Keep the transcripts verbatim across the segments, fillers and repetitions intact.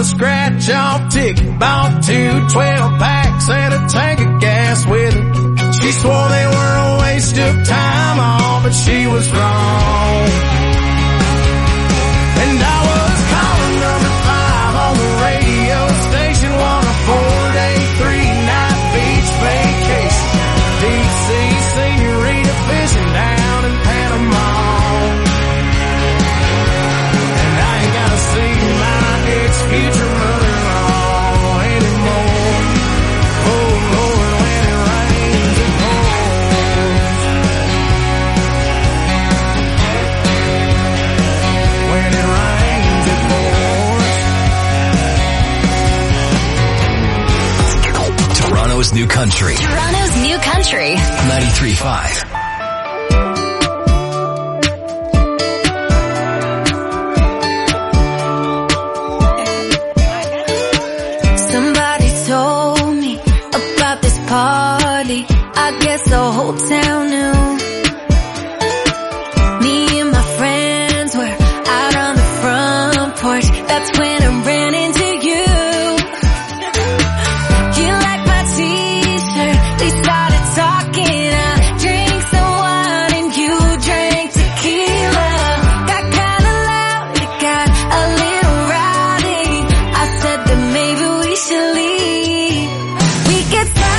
scratch-off ticket, bought two twelve-packs and a tank of gas with it. She swore they were a waste of time, all, but she was wrong. And I was calling number five on the radio station, one oh four day, three-night beach vacation. Deep sea senorita fishing down in Panama. And I ain't gotta see my ex-future mother-in-law anymore. Oh Lord, when it rains it pours. When it rains it pours. Toronto's new country. Toronto's new country. ninety-three point five. Party, I guess the whole town knew. Me and my friends were out on the front porch. That's when I ran into you. You liked my t-shirt, we started talking. I drank some wine and you drank tequila. Got kinda loud, it got a little rowdy. I said that maybe we should leave. We could start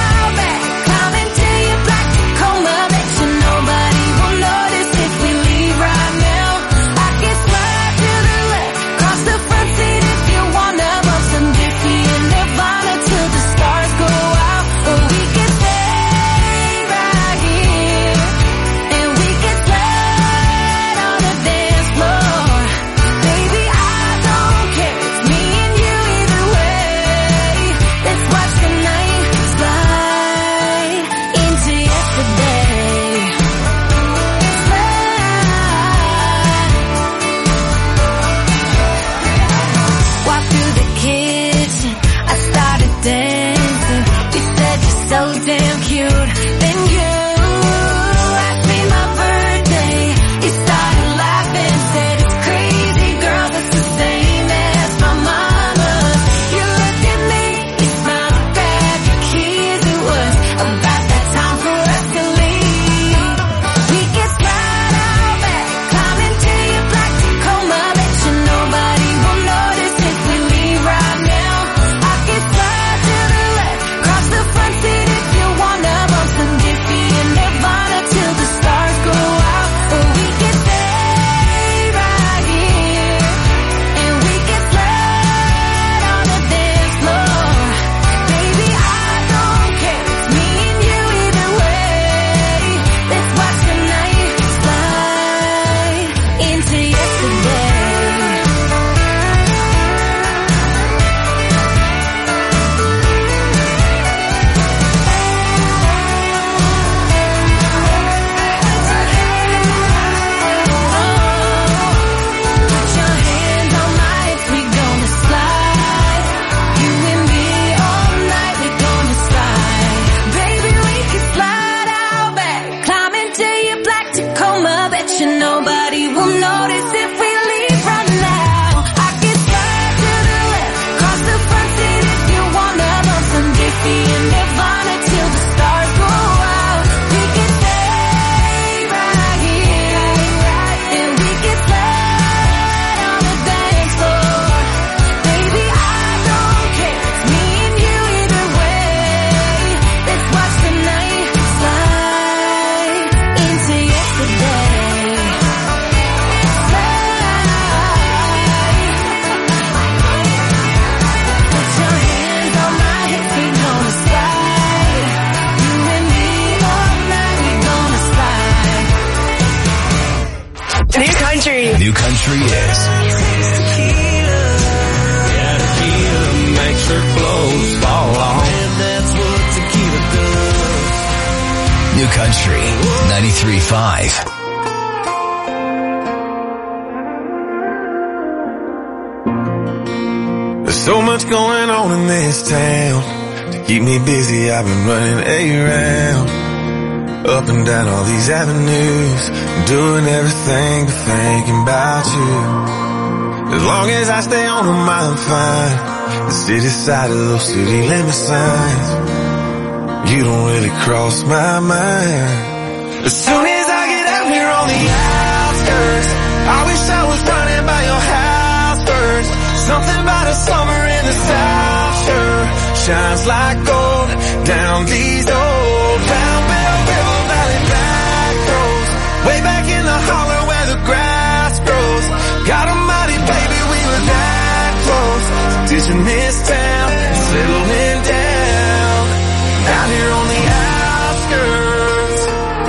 New country is Tequila, yeah, tequila makes her clothes fall off. And that's what tequila does. New country ninety-three point five. There's so much going on in this town. To keep me busy, I've been running around, up and down all these avenues, doing everything but thinking about you. As long as I stay on them, I'm fine. The city side of those city limit signs, you don't really cross my mind. As soon as I get out here on the outskirts, I wish I was running by your house first. Something about a summer in the South sure shines like gold down these old Round Bell River Valley back roads, way back in the holler where the grass grows. God almighty, baby, we were that close, ditching this town and settling down out here on the outskirts.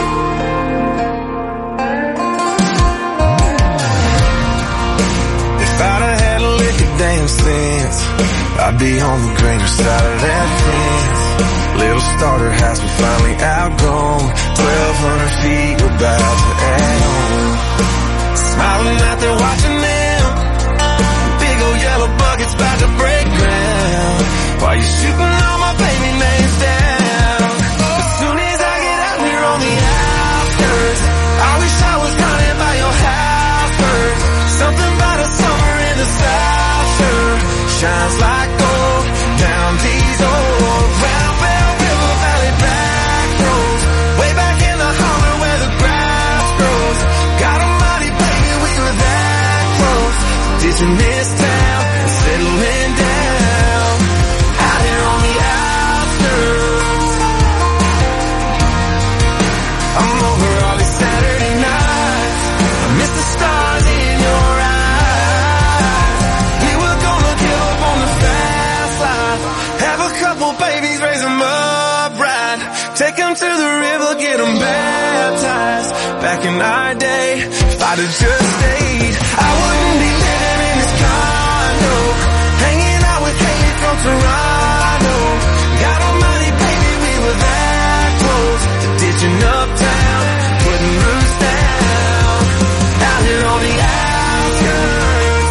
If I'd have had a lick of damn sense, I'd be on the greener side of that fence. Little starter house, we finally outgrown. Twelve hundred feet, we're about to add on. Smiling out there watching them, big old yellow buckets about to break ground, while you shooting all my baby names down. As soon as I get out here on the outskirts, I wish I was running by your house first. Something about a summer in the South sure shines like gold down these old Round Bell River Valley back roads, way back in the holler where the grass grows. God almighty, baby, we were that close, ditching this town and settling down out here on the outskirts. I'm over all these Saturday nights, I miss the stars in your eyes. We were gonna give up on the fast life, have a couple babies, raise them up right, take them to the river, get them baptized. Back in our day, if I'd have just stayed, I wouldn't be living in this condo, hanging out with Haley from Toronto. God almighty, baby, we were that close to ditching uptown, putting roots down out here on the outskirts.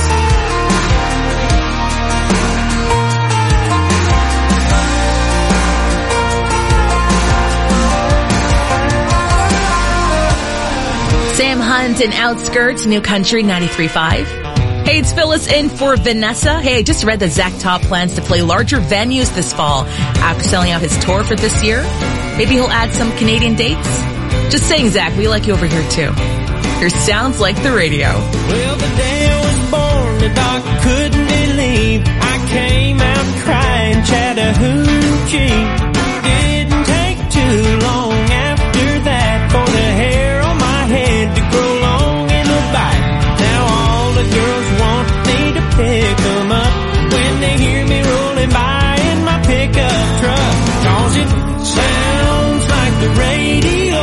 Sam Hunt and Outskirts, New Country ninety-three point five. Hey, it's Phyllis in for Vanessa. Hey, I just read that Zach Top plans to play larger venues this fall after selling out his tour for this year. Maybe he'll add some Canadian dates. Just saying, Zach, we like you over here too. Your Sounds Like the Radio. Well, the day I was born, the doctor couldn't believe I came out crying Chattahoochee. Didn't take too long after that for the hair on my head to grow long in a bite. Now all the girls want me to pick them up when they hear me rolling by in my pickup truck. Cause it sounds like the radio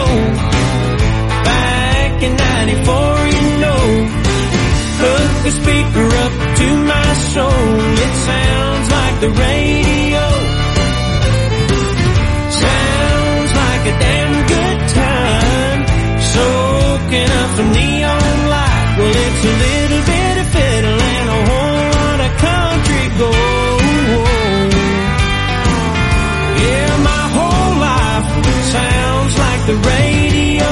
back in ninety-four, you know. Hook the speaker up to my soul, it sounds like the radio. Sounds like a damn good time, soaking up some neon light. Well, it's a little bit of fiddle and a whole lot of country gold. Yeah, my whole life sounds like the radio.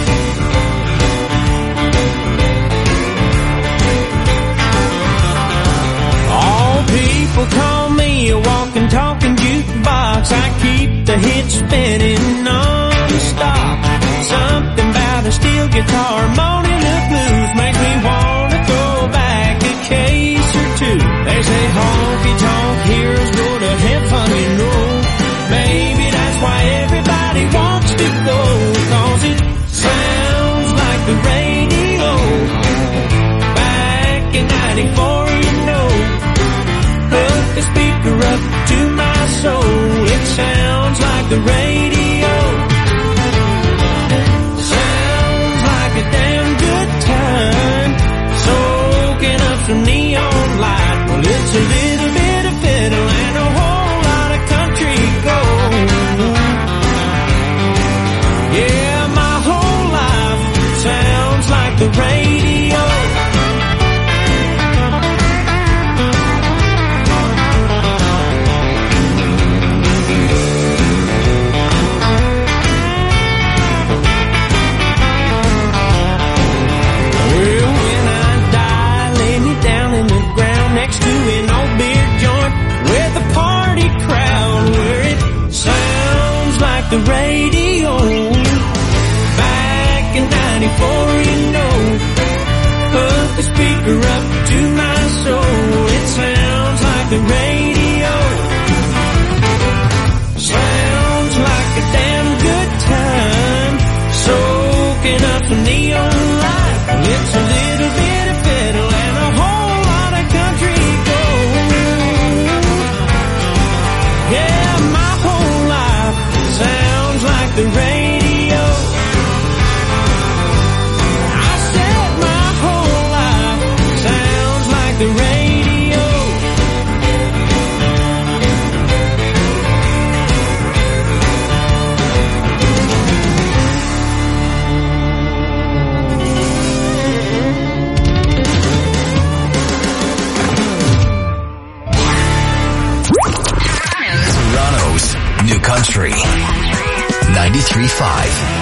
All people call me a walking, talking jukebox. I keep the hits spinning non-stop. Something about a steel guitar, moaning the blues, makes me wanna throw back a case or two. They say honky tonk heroes go to heaven, you know. Maybe that's why everybody wants to go, cause it sounds like the radio back in ninety-four, you know. Hook the speaker up to my soul, it sounds like the radio. Sounds like a damn good time, soaking up some neon light. Well, it's a little bit of fiddle and a whole lot of country gold. Yeah, my whole life sounds like the radio. before you know. Hook the speaker up to my soul. It sounds like the radio. Sounds like a damn good time. Soaking up the neon light. It's a little bit of fiddle and a whole lot of country gold. Yeah, my whole life sounds like the radio. I said my whole life sounds like the radio. New Country ninety-three point five.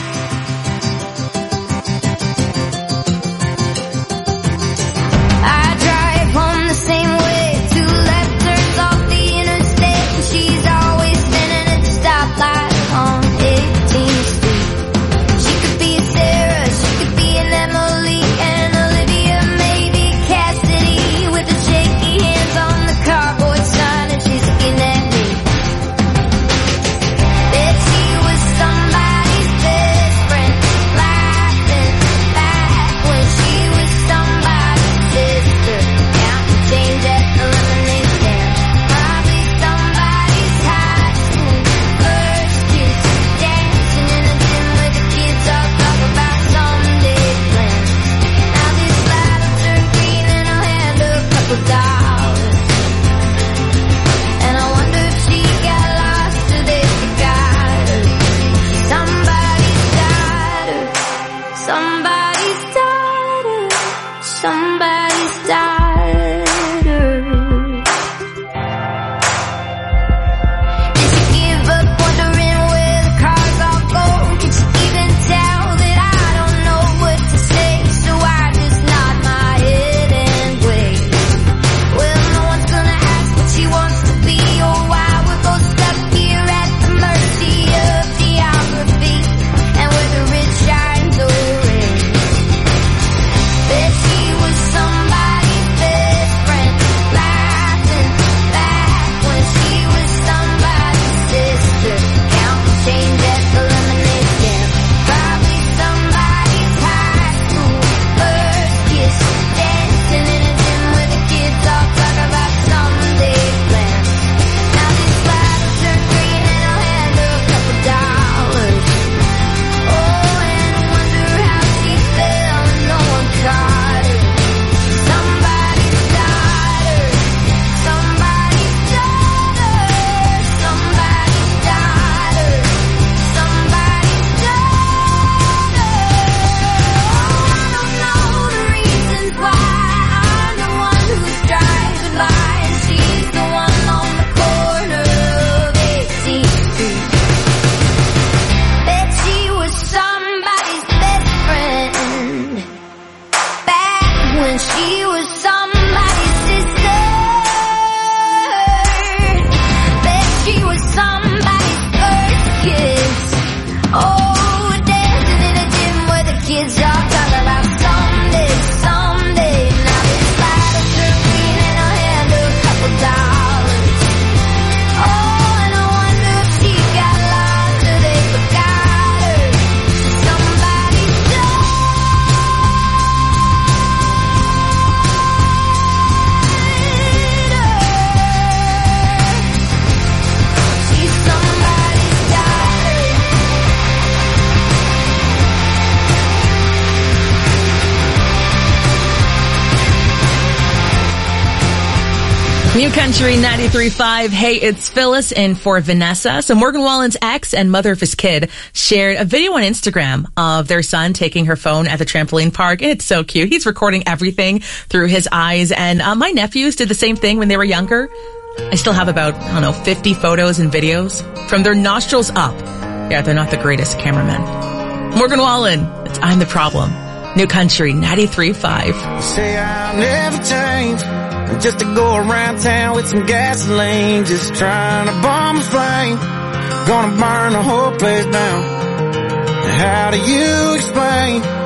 New Country ninety-three point five. Hey, it's Phyllis in for Vanessa. So Morgan Wallen's ex and mother of his kid shared a video on Instagram of their son taking her phone at the trampoline park. And it's so cute. He's recording everything through his eyes. And uh, my nephews did the same thing when they were younger. I still have about, I don't know, fifty photos and videos from their nostrils up. Yeah, they're not the greatest cameramen. Morgan Wallen, it's I'm the Problem. New Country ninety-three point five. Say I'll never change. Just to go around town with some gasoline, just trying to bomb a flame. Gonna burn the whole place down. How do you explain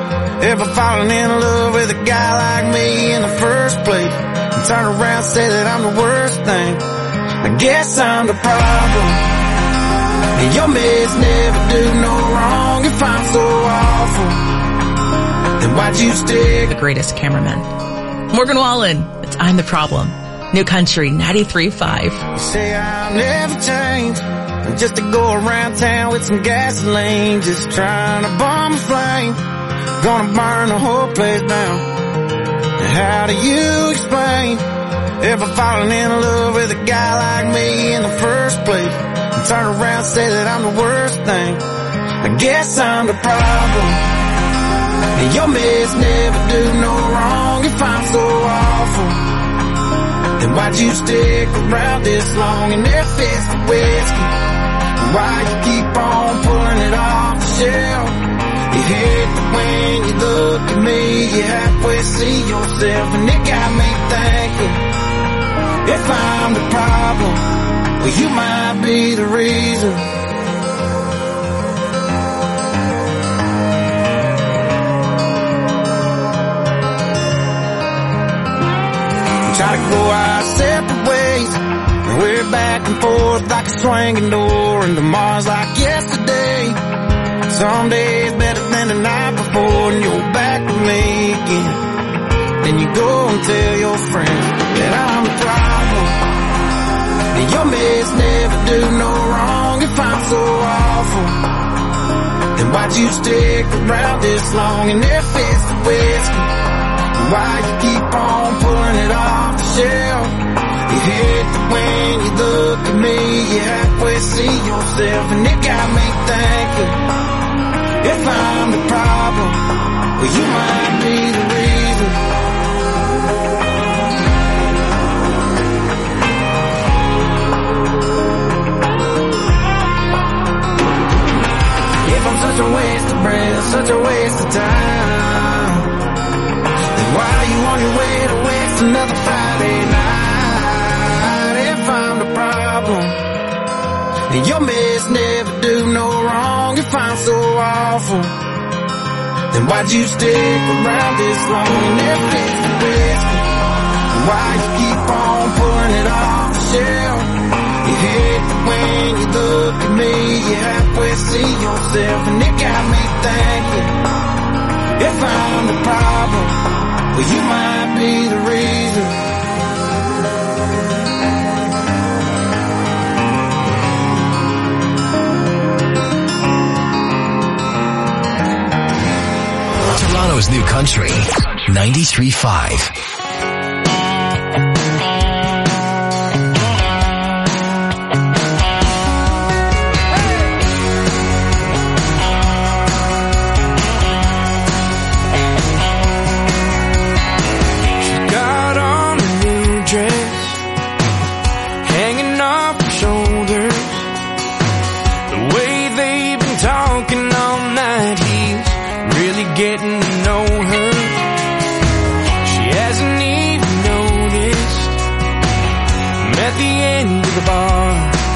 Ever fallen in love with a guy like me in the first place and turn around and say that I'm the worst thing? I guess I'm the problem. And your mess never do no wrong. If I'm so awful, then why'd you stick? The greatest cameraman. Morgan Wallen, it's I'm the Problem. New Country ninety-three point five. You say I'll never change, just to go around town with some gasoline, just trying to bomb a flame, gonna burn the whole place down. How do you explain ever falling in love with a guy like me in the first place and turn around and say that I'm the worst thing? I guess I'm the problem. And your mess never do no wrong. If I'm so awful, then why'd you stick around this long? And if it's the whiskey, why you keep on pulling it off the shelf? You hate that when you look at me, you halfway see yourself, and it got me thinking, if I'm the problem, well, you might be the reason. Try to go our separate ways, and we're back and forth like a swinging door, and tomorrow's like yesterday. Some days better than the night before, and you're back with me again. Then you go and tell your friends that I'm the problem. And your mess never do no wrong. If I'm so awful, then why'd you stick around this long? And if it's the whiskey, why you keep on pulling it off the shelf? You hate that when you look at me, you halfway see yourself, and it got me thinking, if I'm the problem, well, you might be the reason. If I'm such a waste of breath, such a waste of time, then why are you on your way to waste another Friday night? If I'm the problem, and your mess never do no wrong. If I'm so awful, then why'd you stick around this long? And if it's the whiskey, why you keep on pulling it off the shelf? You hate that when you look at me, you halfway see yourself, and it got me thinking, if I'm the problem, well, you might be the reason. Toronto's New Country ninety-three point five. Getting to know her, she hasn't even noticed. I'm at the end of the bar.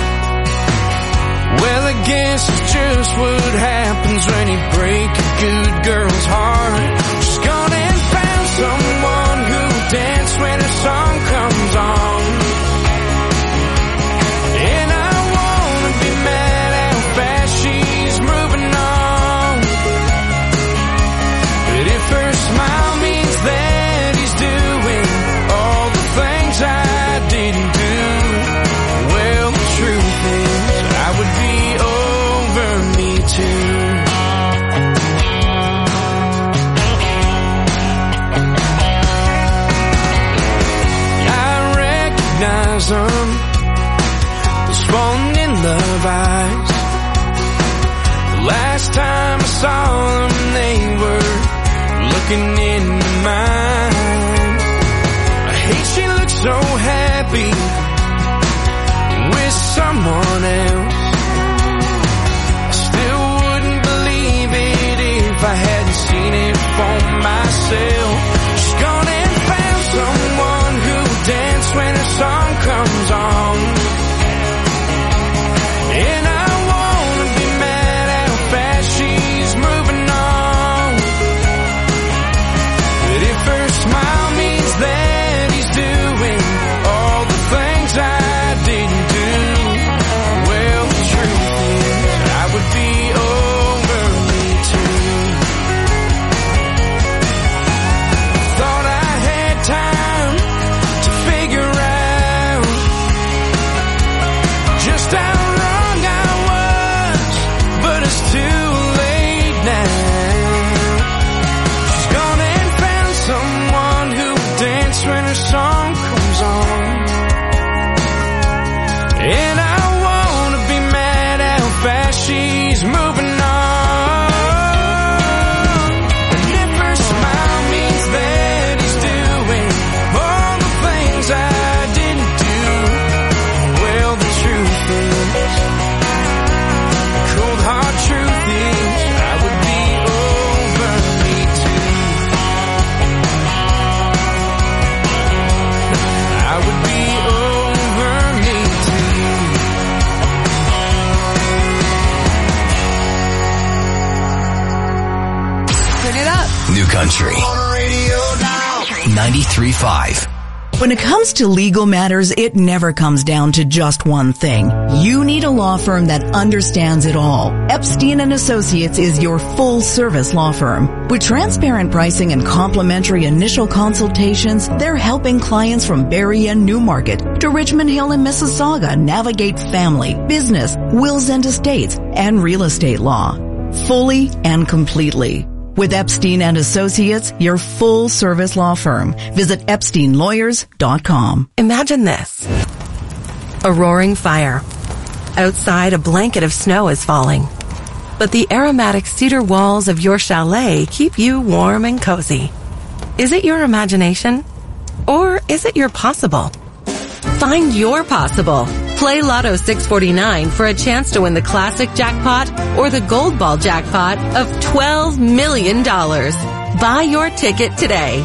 Well, I guess it's just what happens when you break a good girl's heart. She's gone and found someone who'll dance when her song comes on. And I wanna be mad how fast she's moving on. If her smile means that he's doing all the things I didn't do, well, the truth is I would be over me too. I recognize them, those falling in love eyes. The last time I saw them, they were looking into mine. I hate she looks so happy with someone else. I still wouldn't believe it if I hadn't seen it for myself. She's gone and found someone who'll dance when her song comes on. And I wanna be mad how fast she's moving on. Turn it up. New Country ninety-three point five. When it comes to legal matters, it never comes down to just one thing. You need a law firm that understands it all. Epstein and Associates is your full-service law firm. With transparent pricing and complimentary initial consultations, they're helping clients from Barrie and Newmarket to Richmond Hill and Mississauga navigate family, business, wills and estates, and real estate law. Fully and completely. With Epstein and Associates, your full-service law firm. Visit epstein lawyers dot com. Imagine this. A roaring fire. Outside, a blanket of snow is falling. But the aromatic cedar walls of your chalet keep you warm and cozy. Is it your imagination? Or is it your possible? Find your possible. Play Lotto six forty-nine for a chance to win the classic jackpot or the gold ball jackpot of twelve million dollars. Buy your ticket today.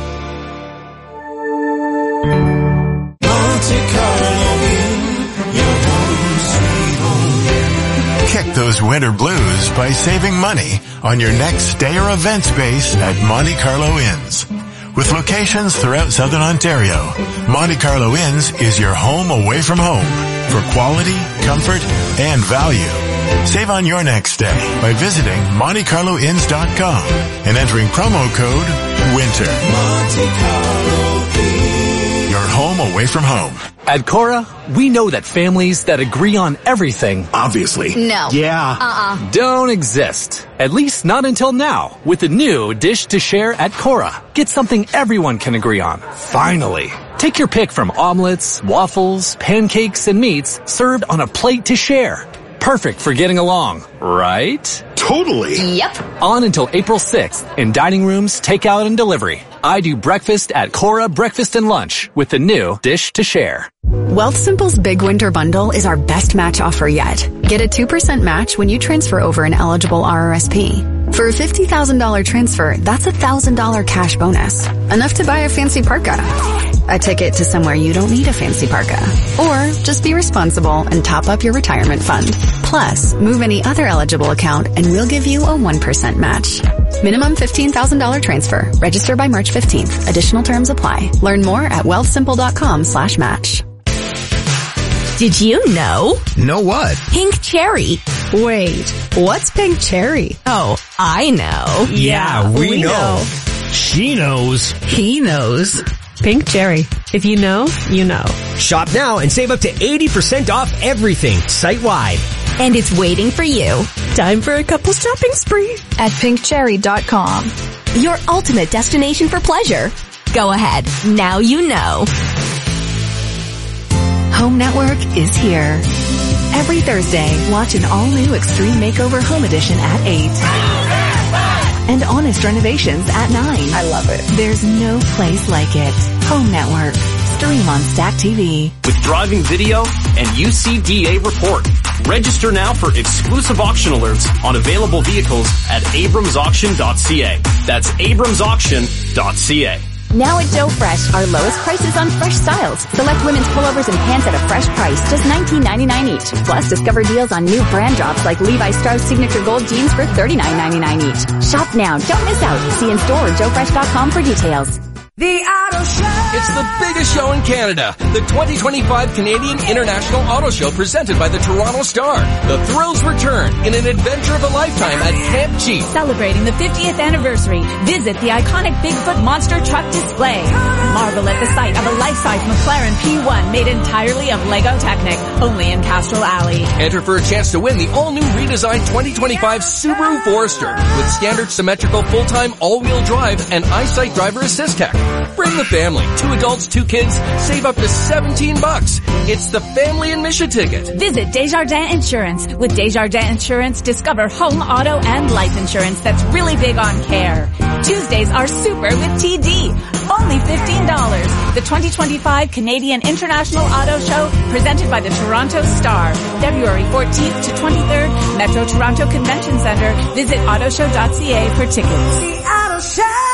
Kick those winter blues by saving money on your next stay or event space at Monte Carlo Inns. With locations throughout Southern Ontario, Monte Carlo Inns is your home away from home for quality, comfort, and value. Save on your next stay by visiting monte carlo inns dot com and entering promo code WINTER. Monte Carlo Inns. Your home away from home. At Cora, we know that families that agree on everything, obviously, No. yeah, Uh-uh. don't exist. At least not until now, with the new Dish to Share at Cora. Get something everyone can agree on. Finally. Take your pick from omelets, waffles, pancakes, and meats served on a plate to share. Perfect for getting along, right? Totally. Yep. On until April sixth in dining rooms, takeout, and delivery. I do breakfast at Cora Breakfast and Lunch with the new Dish to Share. Wealthsimple's Big Winter Bundle is our best match offer yet. Get a two percent match when you transfer over an eligible R R S P. For a fifty thousand dollars transfer, that's a one thousand dollars cash bonus. Enough to buy a fancy parka. A ticket to somewhere you don't need a fancy parka. Or just be responsible and top up your retirement fund. Plus, move any other eligible account and we'll give you a one percent match. Minimum fifteen thousand dollars transfer. Register by March fifteenth. Additional terms apply. Learn more at wealthsimple.com slash match. Did you know? Know what? Pink cherry. Wait, what's pink cherry? Oh, I know. Yeah, we, we know. know. She knows. He knows. Pink cherry. If you know, you know. Shop now and save up to eighty percent off everything site-wide. And it's waiting for you. Time for a couple shopping spree at pink cherry dot com. Your ultimate destination for pleasure. Go ahead. Now you know. Home Network is here. Every Thursday, watch an all-new Extreme Makeover Home Edition at eight. And Honest Renovations at nine. I love it. There's no place like it. Home Network. Stream on Stack T V. With driving video and U C D A report. Register now for exclusive auction alerts on available vehicles at abrams auction dot c a. That's abrams auction dot c a. Now at Joe Fresh, our lowest prices on fresh styles. Select women's pullovers and pants at a fresh price, just nineteen ninety-nine each. Plus, discover deals on new brand drops like Levi Strauss Signature Gold jeans for thirty-nine ninety-nine each. Shop now, don't miss out. See in store or joe fresh dot com for details. The Auto Show! It's the biggest show in Canada. The twenty twenty-five Canadian International Auto Show presented by the Toronto Star. The thrills return in an adventure of a lifetime at Camp Cheap. Celebrating the fiftieth anniversary, visit the iconic Bigfoot Monster Truck display. Marvel at the sight of a life-size McLaren P one made entirely of Lego Technic, only in Castro Alley. Enter for a chance to win the all-new redesigned twenty twenty-five Subaru Forester with standard symmetrical full-time all-wheel drive and EyeSight driver assist tech. Bring the family. Two adults, two kids. Save up to seventeen bucks. It's the family admission ticket. Visit Desjardins Insurance. With Desjardins Insurance, discover home, auto, and life insurance that's really big on care. Tuesdays are super with T D. Only fifteen dollars. The twenty twenty-five Canadian International Auto Show presented by the Toronto Star. February fourteenth to twenty-third, Metro Toronto Convention Center. Visit auto show dot c a for tickets. The Auto Show!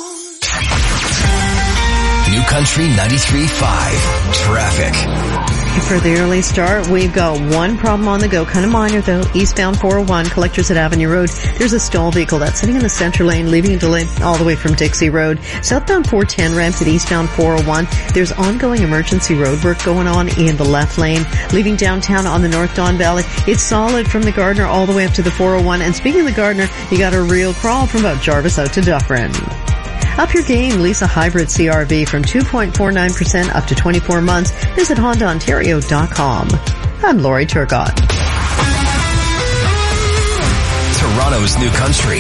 New Country ninety-three point five. Traffic. For the early start, we've got one problem on the go, kind of minor though. Eastbound four oh one, Collectors at Avenue Road. There's a stall vehicle that's sitting in the center lane, leaving a delay all the way from Dixie Road. Southbound four ten ramps at eastbound four oh one. There's ongoing emergency road work going on in the left lane, leaving downtown on the North Don Valley. It's solid from the Gardner all the way up to the four oh one. And speaking of the Gardner, you got a real crawl from about Jarvis out to Dufferin. Up your game, lease a hybrid C R V from two point four nine percent up to twenty-four months. Visit Honda Ontario dot com. I'm Lori Turcott. Toronto's New Country.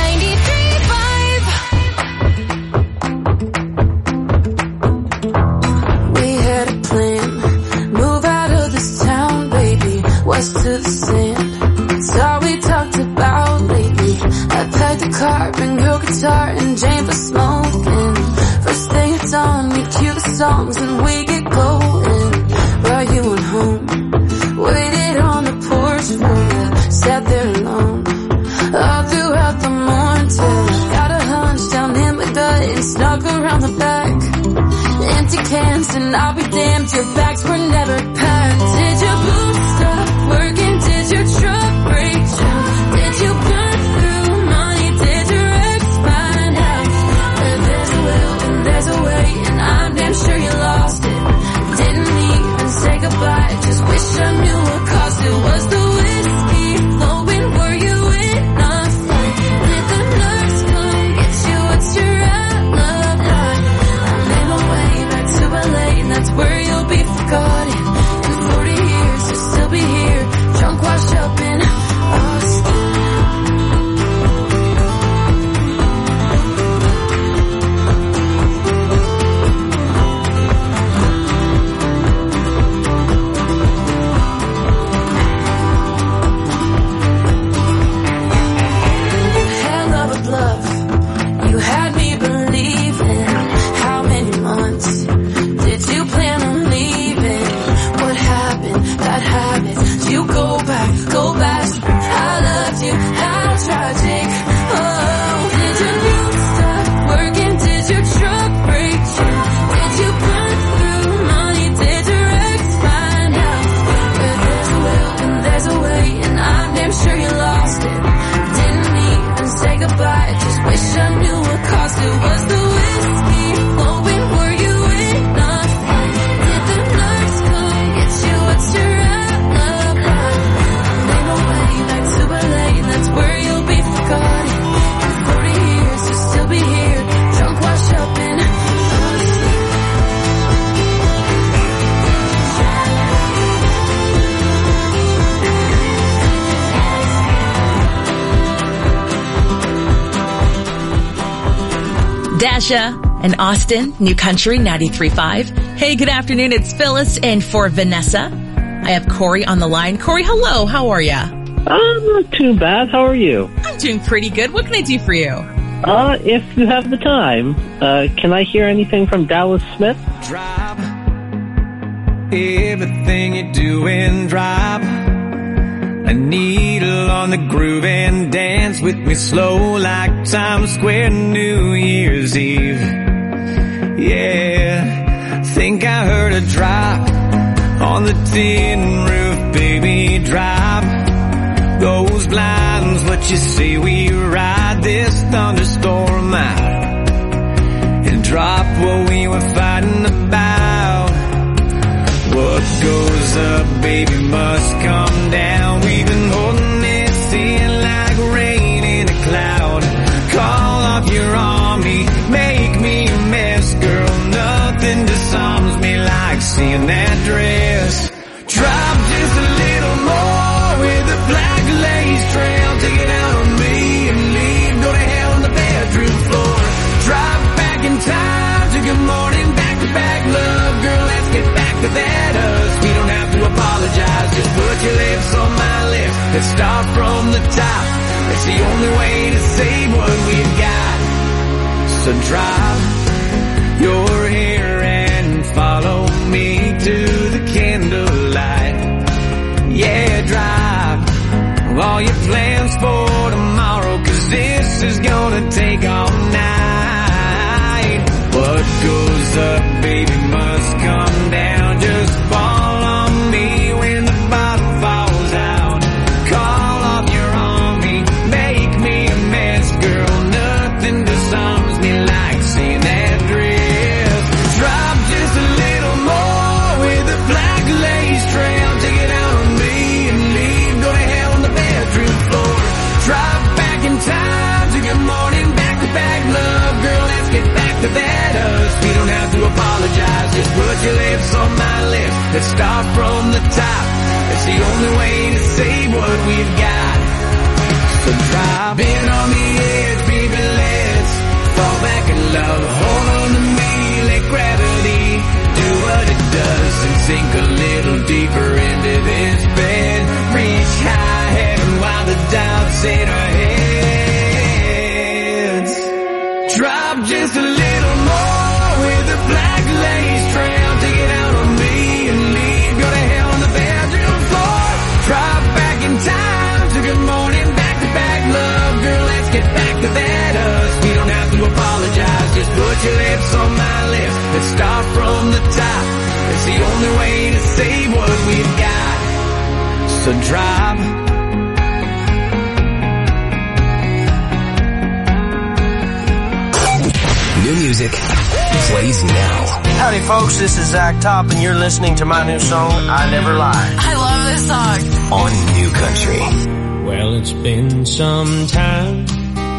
We had a plan, move out of this town, baby, west to the sand. It's all we talked about lately. I packed the car, bring your guitar and Jane for smoking. First thing it's on, we cue the songs and we get going. While you went home, waited on the porch for you, sat there alone all throughout the morning till I got a hunch down in my gut and snuck around the back. Empty cans and I'll be damned, your bags were never packed. Did your boots stop working? Did your truck break down? Did you burn through money? Did your ex find out? And there's a will and there's a way, and I'm damn sure you lost it. Didn't even say goodbye, just wish I knew what caused it. Was the whiskey flowing? Were you in a fight? Did the nurse come get you? What's your alibi? I made my way back to L A, and that's where you'll be forgotten. In forty years, you'll still be here, drunk, washed up in Austin. Hell of a bluff, you had me believing. How many months did you plan on leaving? What happened? That habit. Did you go back? Go back. I loved you. How tragic. Oh, did your boots stop working? Did your truck break down? Did you burn through money? Did your ex find out? But there's a will and there's a way, and I'm damn sure you lost it. Didn't even say goodbye, just wish I knew what caused it. Was the whiskey flowing? Were you in a fight? Did the nurse come get you? What's your alibi? I made my way back to L A, and that's where you'll be forgotten. In forty years, you'll still be here, drunk, washed up in Dasha and Austin, New Country ninety-three point five. Hey, good afternoon. It's Phyllis and for Vanessa. I have Corey on the line. Corey, hello. How are ya? Uh, not too bad. How are you? I'm doing pretty good. What can I do for you? Uh, if you have the time, uh, can I hear anything from Dallas Smith? Drive. Everything you do and drive. A needle on the groove and dance with me slow like Times Square New Year's Eve. Yeah, think I heard a drop on the tin roof, baby, drop those blinds, what you say we ride this thunderstorm out and drop what we were fighting about. What goes up, baby, must come down. We've been holding this in like rain in a cloud. Call off your army, make me a mess, girl. Nothing disarms me like seeing that dress. Drop just a little more with a black lace trail. Take it out on me and leave. Go to hell on the bedroom floor. Drop back in time to good morning, back to back love. Girl, let's get back to that us. We don't have to apologize, just put your lips on my lips. Let's start from the top. It's the only way to save what we've got. So drop your hair and follow me to the candlelight. Yeah, drive all your plans for tomorrow, 'cause this is gonna take all night. What goes up, baby, must come down. Just fall on Let's start from the top. It's the only way to save what we've got. So drop in on the edge, baby, let's fall back in love. Hold on to me, let gravity do what it does and sink a little deeper into this bed. Reach high heaven while the doubts in our heads. Drop just a little more with a black lace trail. Take it out on me and leave. Go to hell on the bedroom floor. Drop back in time to good morning, back to back love. Girl, let's get back to that us. We don't have to apologize, just put your lips on my lips. Let's start from the top. It's the only way to save what we've got. So drop. New music plays now. Howdy folks, this is Zach Top and you're listening to my new song, I Never Lie. I love this song. On New Country. Well, it's been some time.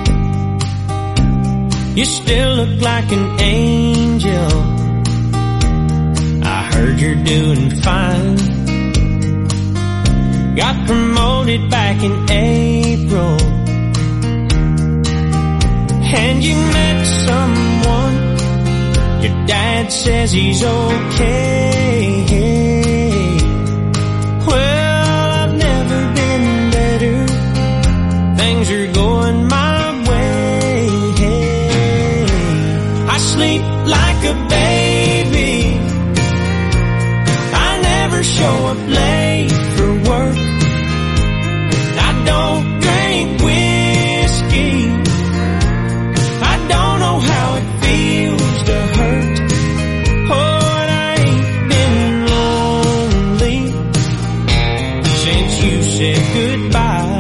You still look like an angel. I heard you're doing fine. Got promoted back in April. And you met someone. Your dad says he's okay. Well, I've never been better. Things are going my way. I sleep like a baby. I never show up late for work. I don't drink whiskey. I don't know how it feels to hurt. Oh, and I ain't been lonely since you said goodbye.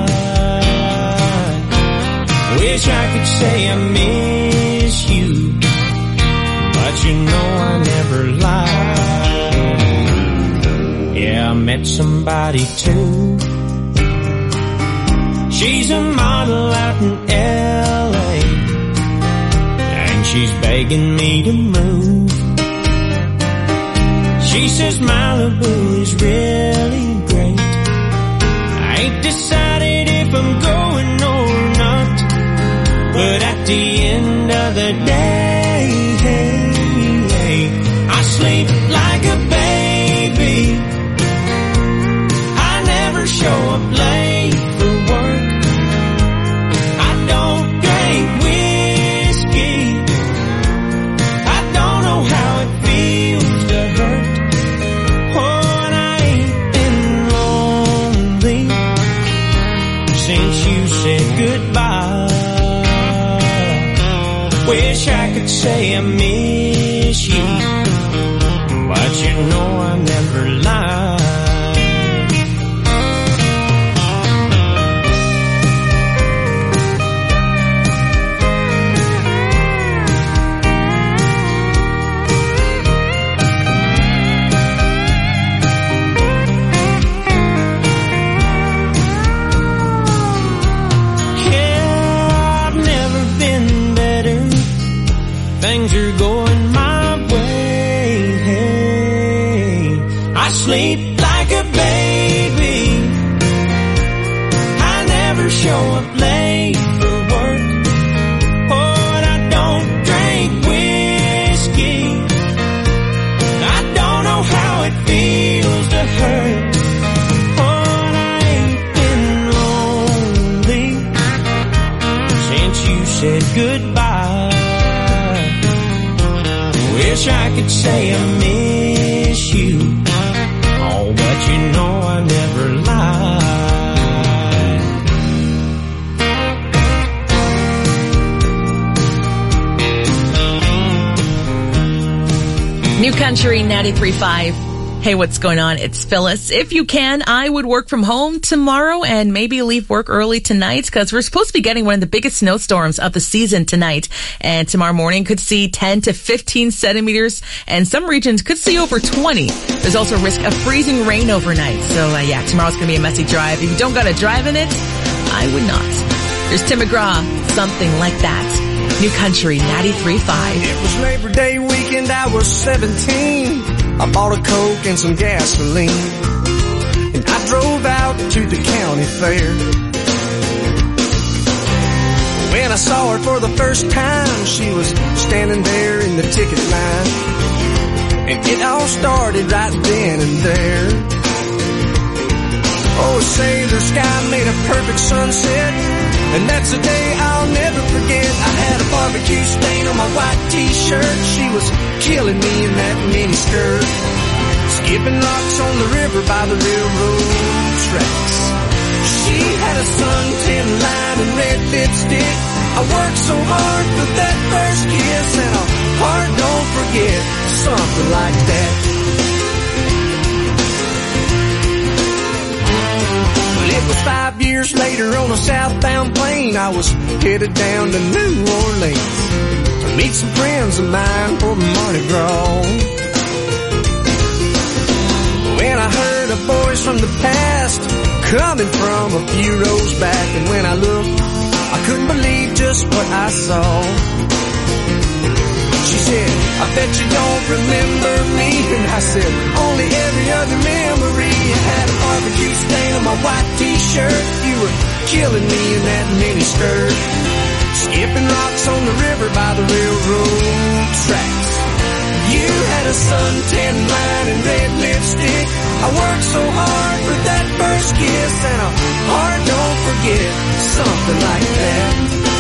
Wish I could say I miss you, but you know I never lie. Yeah, I met somebody too. She's a model out in L A, and she's begging me to move. She says Malibu is really great. I ain't decided if I'm going or not, but at the end of the day, I sleep like a baby. I never show up late for work. I don't drink whiskey. I don't know how it feels to hurt. Oh, and I ain't been lonely since you said goodbye. Wish I could say I miss you, but you know I never lie. Things are going my way. I sleep like a baby. I never show up late for work. Oh, and I don't drink whiskey. I don't know how it feels to hurt. Oh, and I ain't been lonely since you said goodbye. Wish I could say I miss you, oh, but you know I never lie. New Country ninety-three point five. Hey, what's going on? It's Phyllis. If you can, I would work from home tomorrow and maybe leave work early tonight because we're supposed to be getting one of the biggest snowstorms of the season tonight. And tomorrow morning could see ten to fifteen centimeters and some regions could see over twenty. There's also a risk of freezing rain overnight. So uh, yeah, tomorrow's going to be a messy drive. If you don't got to drive in it, I would not. There's Tim McGraw, Something Like That. New Country ninety-three point five. It was Labor Day weekend, I was seventeen. I bought a Coke and some gasoline, and I drove out to the county fair. When I saw her for the first time, she was standing there in the ticket line, and it all started right then and there. Oh, say the sky made a perfect sunset, and that's a day I'll never forget. I had a barbecue stain on my white t-shirt. She was killing me in that mini skirt, skipping rocks on the river by the railroad tracks. She had a suntan line and red lipstick. I worked so hard for that first kiss, and a heart don't forget, something like that. It was five years later on a southbound plane. I was headed down to New Orleans to meet some friends of mine for Mardi Gras. When I heard a voice from the past coming from a few rows back, and when I looked, I couldn't believe just what I saw. She said, I bet you don't remember me. And I said, only every other memory. I had a barbecue stain on my white t-shirt. You were killing me in that mini skirt, skipping rocks on the river by the railroad tracks. You had a suntan line and red lipstick. I worked so hard for that first kiss, and a heart don't forget, something like that.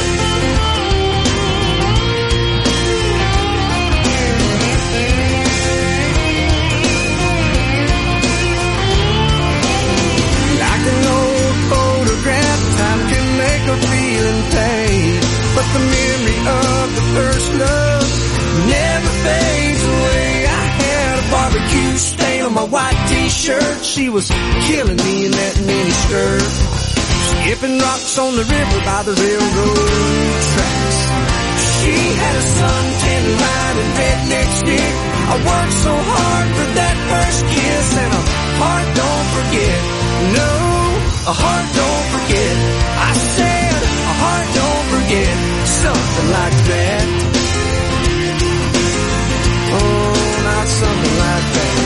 Feeling pain, but the memory of the first love never fades away. I had a barbecue stain on my white t-shirt. She was killing me in that mini skirt, skipping rocks on the river by the railroad tracks. She had a suntan line and red lipstick. I worked so hard for that first kiss, and a heart don't forget. No, a heart don't forget. I said a heart don't forget, something like that. Oh, not something like that.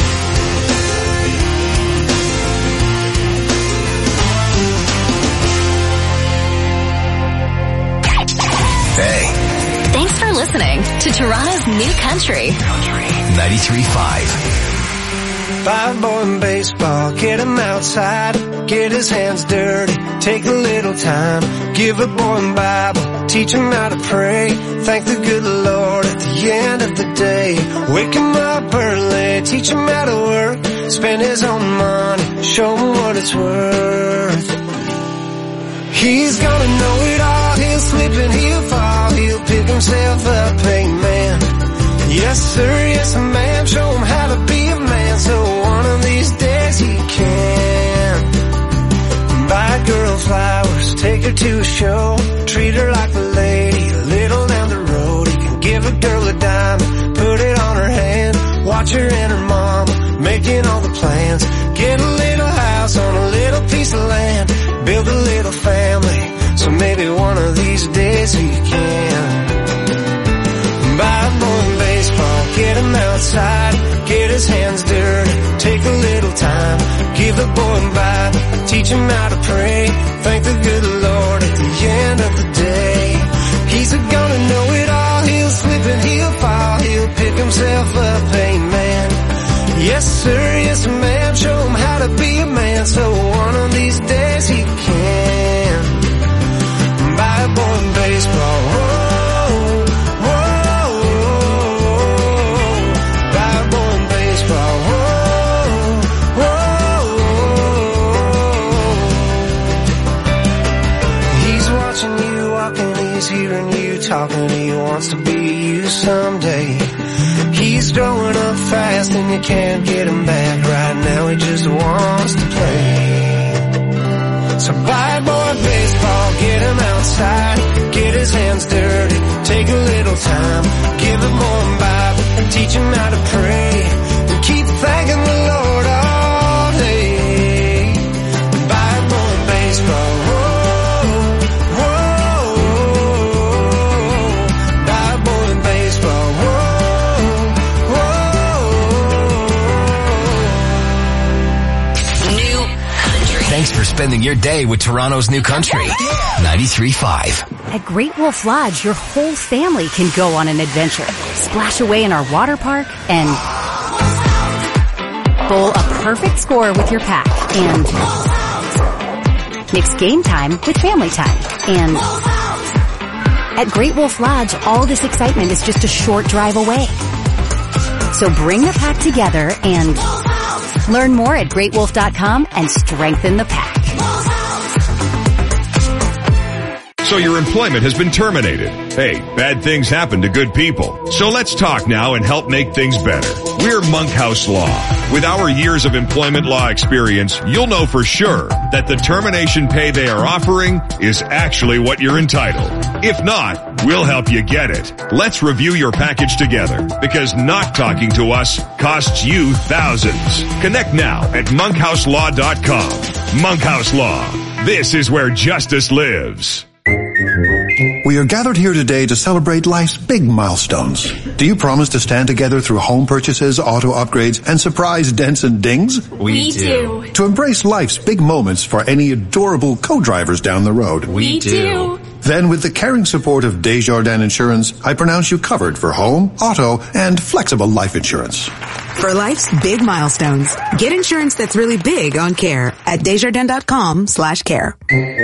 Hey. Thanks for listening to Toronto's New Country. ninety-three point five. Five boy in baseball, get him outside, get his hands dirty, take a little time, give a boy a Bible, teach him how to pray, thank the good Lord at the end of the day, wake him up early, teach him how to work, spend his own money, show him what it's worth. He's gonna know it all, he'll slip and he'll fall, he'll pick himself up, amen. Yes sir, yes ma'am, show him how to be a man, so one of these days he can. Buy a girl flowers, take her to a show, treat her like a lady, a little down the road. He can give a girl a diamond, put it on her hand, watch her and her mama, making all the plans. Get a little house on a little piece of land, build a little family, so maybe one of these days he can. Buy a boy in baseball, get him outside, get his hands dirty, take a little time, give the boy a Bible, teach him how to pray, thank the good Lord at the end of the day. He's gonna know it all, he'll slip and he'll fall, he'll pick himself up, amen. Yes sir, yes ma'am, show him how to be a man, so one of these days he can. Buy a boy in baseball, whoa. Hearing you talking, he wants to be you someday. He's growing up fast and you can't get him back. Right now he just wants to play. So buy a boy baseball, get him outside, get his hands dirty, take a little time, give him more Bible, teach him how to pray, and keep thanking the Lord all day. Buy a boy baseball, spending your day with Toronto's New Country. ninety-three point five. At Great Wolf Lodge, your whole family can go on an adventure. Splash away in our water park and bowl a perfect score with your pack. And mix game time with family time. And at Great Wolf Lodge, all this excitement is just a short drive away. So bring the pack together and learn more at great wolf dot com and strengthen the pack. So your employment has been terminated. Hey, bad things happen to good people. So let's talk now and help make things better. We're Monkhouse Law. With our years of employment law experience, you'll know for sure that the termination pay they are offering is actually what you're entitled. If not, we'll help you get it. Let's review your package together, because not talking to us costs you thousands. Connect now at monkhouse law dot com. Monkhouse Law. This is where justice lives. We are gathered here today to celebrate life's big milestones. Do you promise to stand together through home purchases, auto upgrades, and surprise dents and dings? We, we do. To embrace life's big moments for any adorable co-drivers down the road? We, we do. Then with the caring support of Desjardins Insurance, I pronounce you covered for home, auto, and flexible life insurance. For life's big milestones, get insurance that's really big on care at desjardins dot com slash care.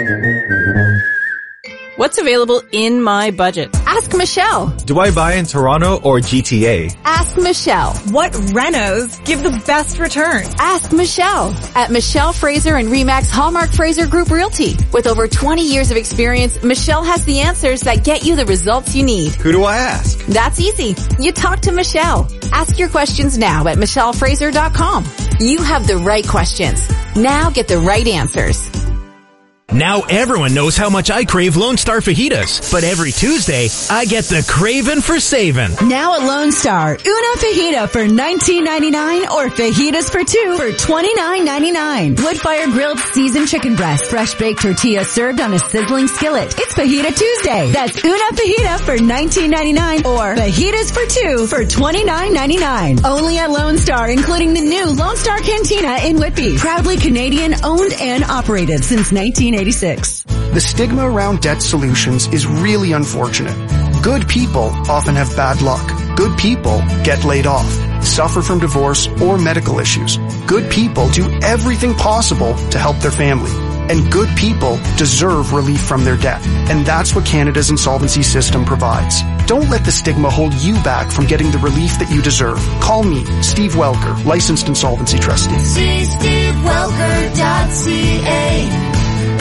What's available in my budget? Ask Michelle. Do I buy in Toronto or G T A? Ask Michelle. What renos give the best return? Ask Michelle. At Michelle Fraser and Remax Hallmark Fraser Group Realty. With over twenty years of experience, Michelle has the answers that get you the results you need. Who do I ask? That's easy. You talk to Michelle. Ask your questions now at michelle fraser dot com. You have the right questions. Now get the right answers. Now everyone knows how much I crave Lone Star fajitas, but every Tuesday, I get the craving for saving. Now at Lone Star, una fajita for nineteen ninety-nine or fajitas for two for twenty-nine ninety-nine. Wood-fire grilled seasoned chicken breast, fresh baked tortilla served on a sizzling skillet. It's Fajita Tuesday. That's una fajita for nineteen ninety-nine or fajitas for two for twenty-nine ninety-nine. Only at Lone Star, including the new Lone Star Cantina in Whitby. Proudly Canadian owned and operated since nineteen eighty-six. The stigma around debt solutions is really unfortunate. Good people often have bad luck. Good people get laid off, suffer from divorce or medical issues. Good people do everything possible to help their family. And good people deserve relief from their debt. And that's what Canada's insolvency system provides. Don't let the stigma hold you back from getting the relief that you deserve. Call me, Steve Welker, licensed insolvency trustee. See steve welker dot c a.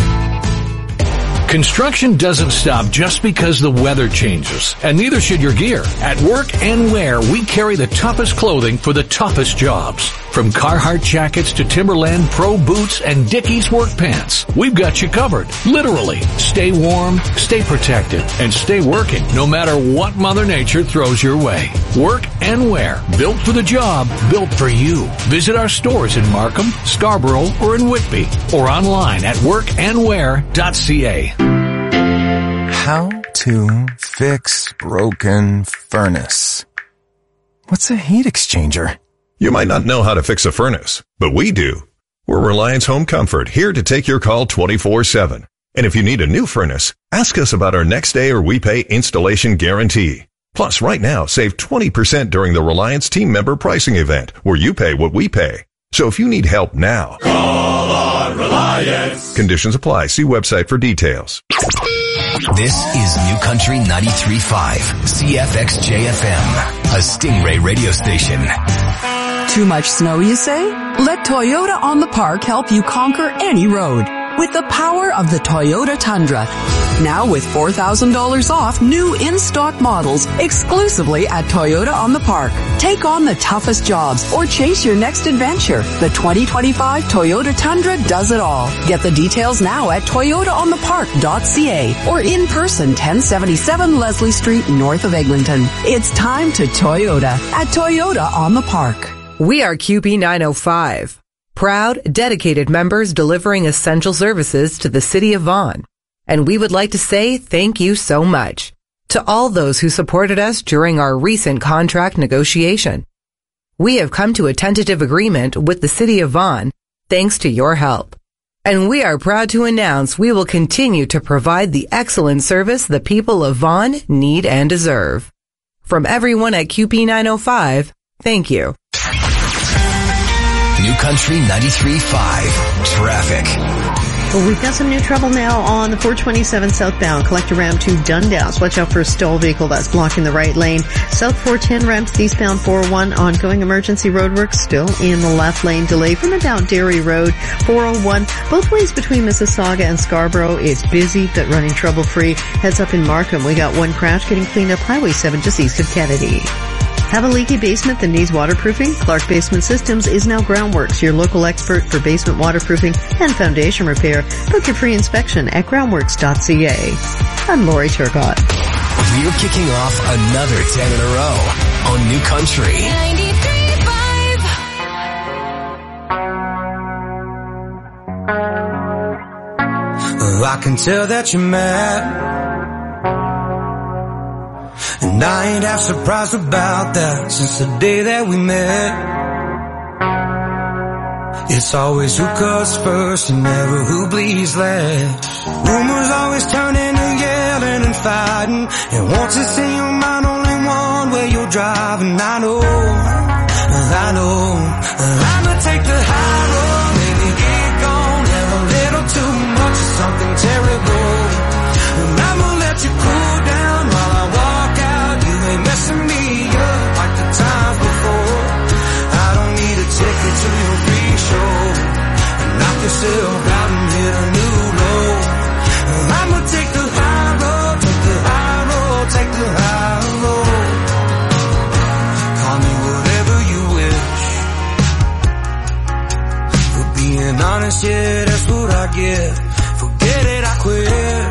Construction doesn't stop just because the weather changes, and neither should your gear. At Work and Wear, we carry the toughest clothing for the toughest jobs. From Carhartt jackets to Timberland Pro boots and Dickies work pants, we've got you covered. Literally, stay warm, stay protected, and stay working no matter what Mother Nature throws your way. Work and Wear, built for the job, built for you. Visit our stores in Markham, Scarborough, or in Whitby, or online at work and wear dot c a. How to fix broken furnace. What's a heat exchanger? You might not know how to fix a furnace, but we do. We're Reliance Home Comfort, here to take your call twenty-four seven. And if you need a new furnace, ask us about our next day or we pay installation guarantee. Plus, right now, save twenty percent during the Reliance team member pricing event, where you pay what we pay. So if you need help now, call on Reliance. Conditions apply. See website for details. This is New Country ninety-three point five, C F X J F M, a Stingray radio station. Too much snow, you say? Let Toyota on the Park help you conquer any road with the power of the Toyota Tundra. Now with four thousand dollars off new in-stock models exclusively at Toyota on the Park. Take on the toughest jobs or chase your next adventure. The twenty twenty-five Toyota Tundra does it all. Get the details now at toyota on the park dot c a or in person ten seventy-seven Leslie Street north of Eglinton. It's time to Toyota at Toyota on the Park. We are Q P nine oh five. Proud, dedicated members delivering essential services to the city of Vaughan. And we would like to say thank you so much to all those who supported us during our recent contract negotiation. We have come to a tentative agreement with the city of Vaughan thanks to your help. And we are proud to announce we will continue to provide the excellent service the people of Vaughan need and deserve. From everyone at Q P nine oh five, thank you. New Country ninety-three point five. Traffic. Well, we've got some new trouble now on the four twenty-seven southbound. Collector ramp to Dundas. Watch out for a stall vehicle that's blocking the right lane. South four ten ramps eastbound four oh one. Ongoing emergency roadwork still in the left lane. Delay from about Dairy Road. four oh one. Both ways between Mississauga and Scarborough. It's busy but running trouble free. Heads up in Markham. We got one crash getting cleaned up Highway seven just east of Kennedy. Have a leaky basement that needs waterproofing? Clark Basement Systems is now Groundworks, your local expert for basement waterproofing and foundation repair. Book your free inspection at groundworks dot c a. I'm Lori Turcott. We're kicking off another ten in a row on New Country ninety-three point five. I can tell that you're mad, and I ain't half surprised about that since the day that we met. It's always who cuts first and never who bleeds last. Rumors always turn into yelling and fighting, and once it's in your mind only one way you're driving. I know, I know, I'ma take the high road, maybe get gone, have a little too much of something terrible, and I'ma let you cool down while I walk out. You ain't messing me up like the times before. I don't need a ticket to your free show, and knock yourself out and hit a new low. I'ma take the high road, take the high road, take the high road. Call me whatever you wish. For being honest, yeah, that's what I get. Forget it, I quit.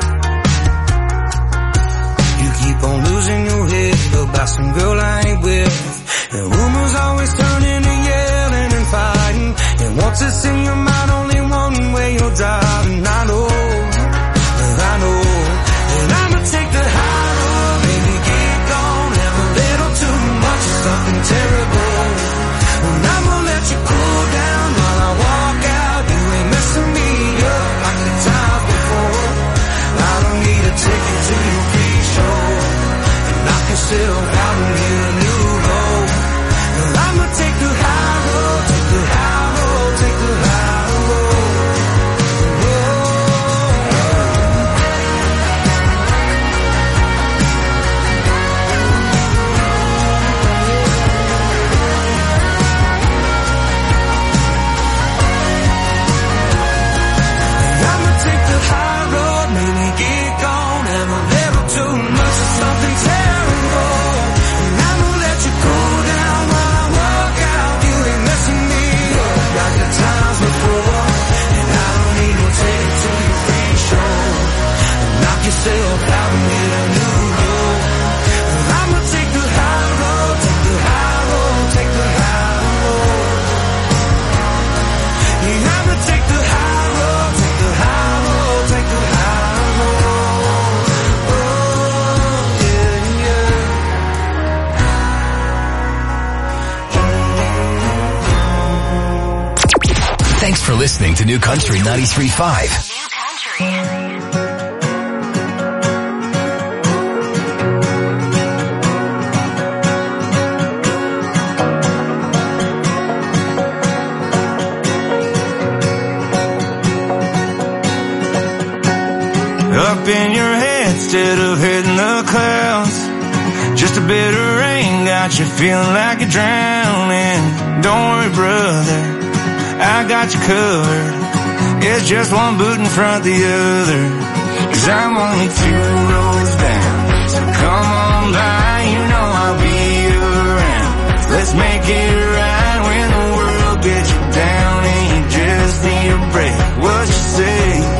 You keep on losing your head about some girl I ain't with, and rumors always turn into yelling and fighting, and once it's in your mind only one way you're driving. I know, I know, and I'ma take the high road, baby, get gone, have a little too much of something terrible, and I'ma let you cool down while I walk out. You ain't messing me up like the times before. I don't need a ticket to your free show, and knock yourself out and hit a new low. And I'ma take the high road, take the high road, take the high road. And I'ma take the high road, maybe get gone, have a little too much of something terrible, and I'ma let you cool down while I walk out. You ain't messing me up like the times before, and I don't need no ticket to your free show, and knock yourself out and hit a new low. And I'ma take the high road, take the high road, take the high road. Yeah, I'ma take the high road, take the high road, take the high road. Oh, yeah, yeah. Thanks for listening to New Country ninety-three point five. Up in your head instead of hitting the clouds. Just a bit of rain got you feeling like you're drowning. Don't worry, brother, I got you covered. It's just one boot in front of the other. Cause I'm only two rows down, so come on by, you know I'll be around. Let's make it right when the world gets you down and you just need a break. What you say?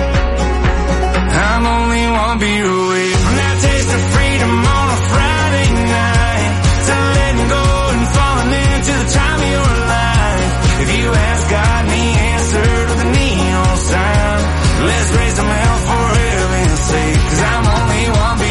I'm only one beer away from that taste of freedom on a Friday night, to letting go and falling into the time of your life. If you ask God and He answered with a neon sign, let's raise them hell for heaven's sake. Cause I'm only one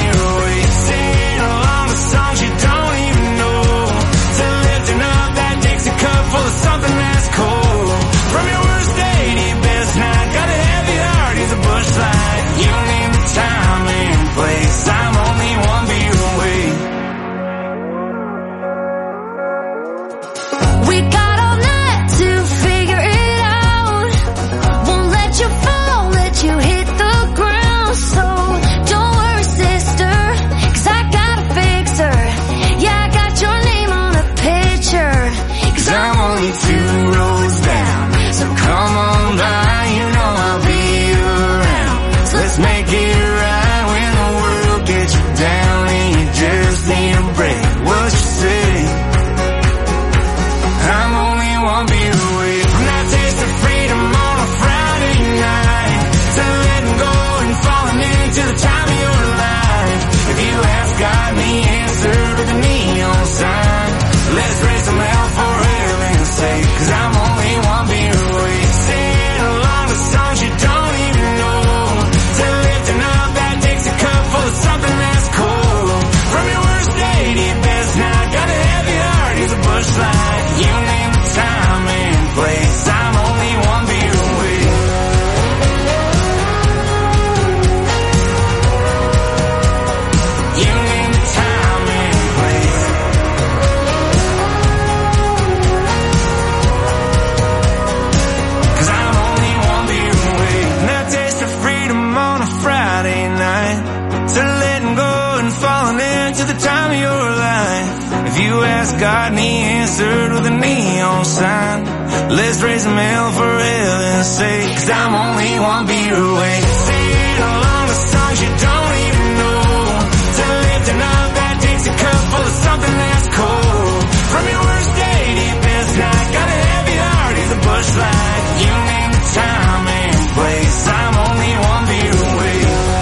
led to the time of your life. If you ask God and he answered with a neon sign, let's raise them hell for heaven's sake, 'cause I'm only one beer away. Sing along the songs you don't even know, to lifting up that Dixie cup full of something that's cold. From your worst day to your best night, got a heavy heart, he's a bush light. You name the time and place, I'm only one beer away.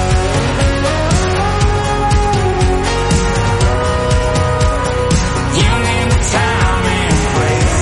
You name the time and place.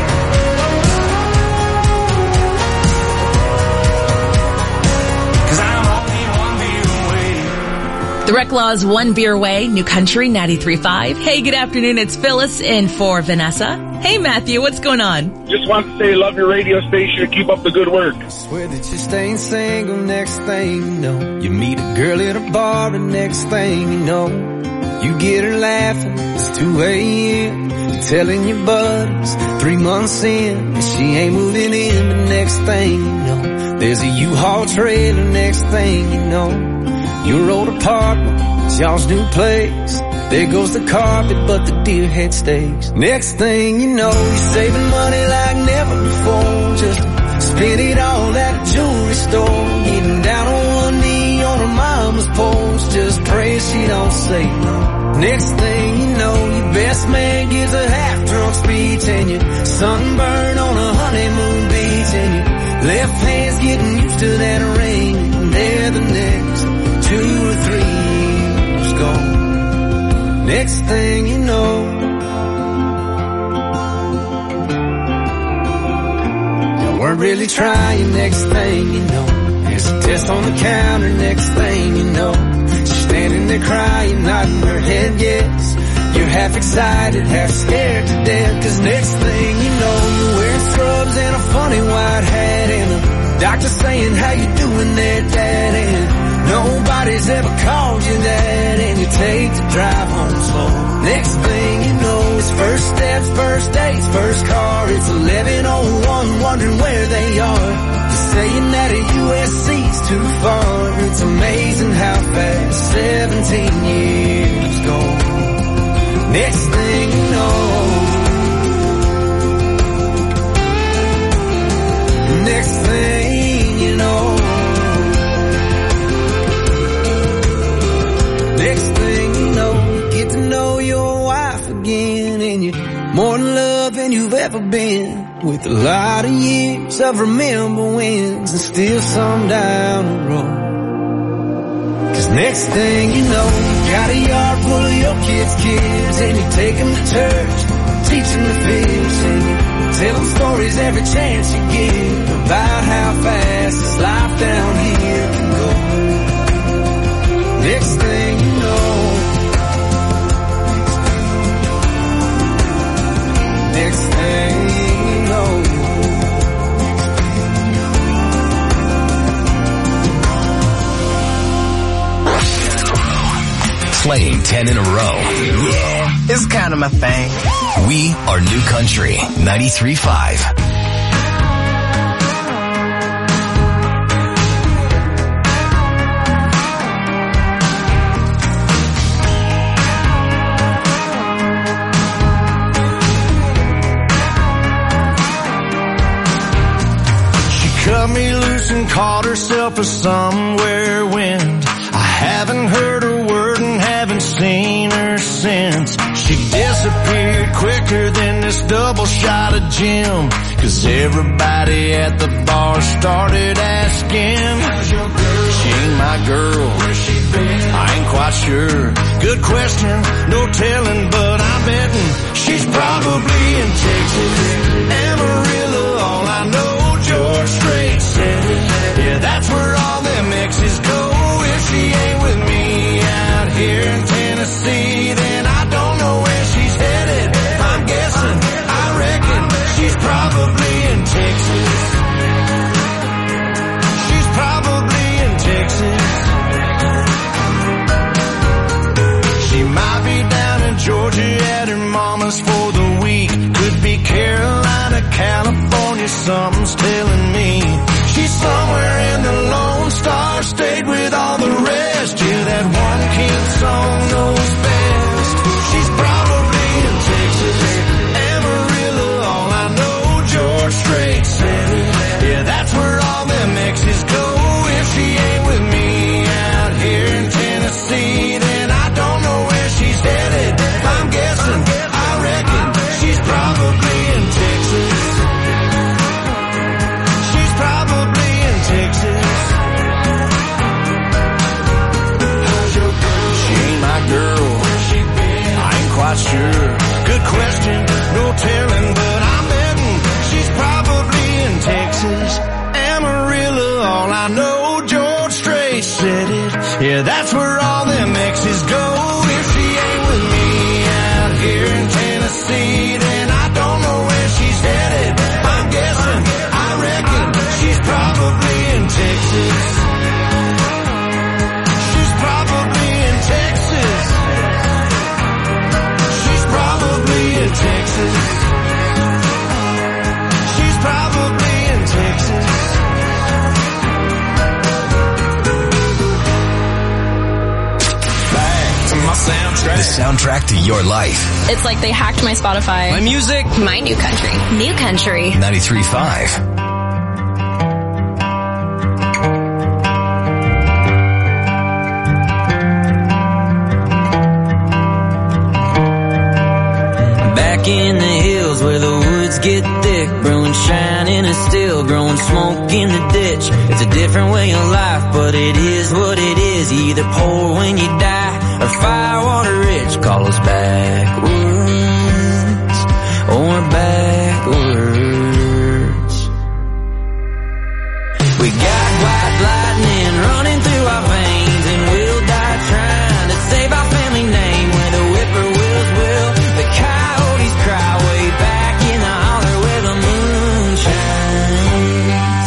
The Rec Law's One Beer Away, New Country ninety-three point five. Hey, good afternoon. It's Phyllis in for Vanessa. Hey, Matthew, what's going on? Just want to say love your radio station. Keep up the good work. Swear that you're staying single, next thing you know. You meet a girl at a bar and next thing you know, you get her laughing, it's two a.m. You're telling your buddies three months in that she ain't moving in, but next thing you know, there's a U-Haul trailer, next thing you know, your old apartment, it's y'all's new place. There goes the carpet, but the deer head stays. Next thing you know, you're saving money like never before, just to spend it all at a jewelry store. Getting down on one knee on her mama's porch, just pray she don't say no. Next thing you know, your best man gives a half-drunk speech, and you're sunburned on a honeymoon beach, and your left hand's getting used to that ring, and there the next two or three years gone. Next thing you know, you weren't really trying. Next thing you know, there's a test on the counter. Next thing you know, she's standing there crying, nodding her head yes. You're half excited, half scared to death, 'cause next thing you know, you're wearing scrubs and a funny white hat, and the doctor saying, how you doing there, Dad? And nobody's ever called you that, and you take the drive home slow. Next thing you know, it's first steps, first dates, first car. It's eleven oh one, wondering where they are. You're saying that a U S C's too far. It's amazing how fast seventeen years go. Next thing you know, next thing you know, next thing you know, you get to know your wife again, and you're more in love than you've ever been, with a lot of years of remember wins and still some down the road. 'Cause next thing you know, you got a yard full of your kids' kids, and you take them to church, teach them to fish, and you tell them stories every chance you get about how fast this life down here can go. Next thing you know, next thing you know, Playing ten in a row. Yeah, it's kind of my thing. We are New Country ninety-three point five. She cut me loose and caught herself a somewhere wind. I haven't heard a word and haven't seen her since. She disappeared quicker than this double shot of gin, 'cause everybody at the bar started asking, how's your girl? She ain't my girl. Where's she been? I ain't quite sure. Good question, no telling, but I'm betting she's probably in Texas. Amarillo, all I know, George Strait said it. Yeah, that's where all them exes go. If she ain't with me out here in Tennessee, then I don't know where she's headed. I'm guessing, I reckon she's probably in Texas. She's probably in Texas. She might be down in Georgia at her mama's for the week. Could be Carolina, California, something's telling me. She's somewhere in the Lone Star State with all the rest. Yeah, that one kid song knows best. not sure. Good question, no telling, but I'm betting she's probably in Texas. Amarillo, all I know, George Strait said it. Yeah, that's where all them exes go. If she ain't with me out here in Tennessee, then I don't know where she's headed. I'm guessing, I reckon she's probably in Texas. She's probably in Texas. She's probably in Texas. She's probably in Texas. Soundtrack. The soundtrack to your life. It's like they hacked my Spotify. My music. My new country. New country. ninety-three point five. Back in the hills where the woods get thick, brewing shining and still growing smoke in the ditch. It's a different way of life, but it is what it is. You either pour when you die or firewater rich. Call us backwards or backwards. We got white lightning running through our veins, and we'll die trying to save our family name. Where the whippoorwills will, the coyotes cry way back in the holler where the moon shines.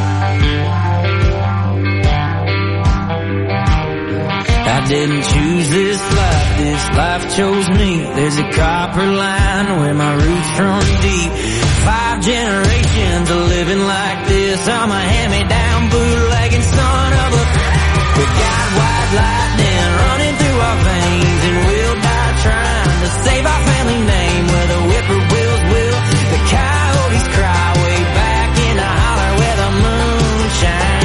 I didn't choose this life, this life chose me. There's a copper line where my roots run deep. Five generations of living like this. I'm a hand-me-down bootlegging son of a... We got white lightning running through our veins, and we'll die trying to save our family name. Where the whippoorwills will, the coyotes cry way back in the holler where the moon shines.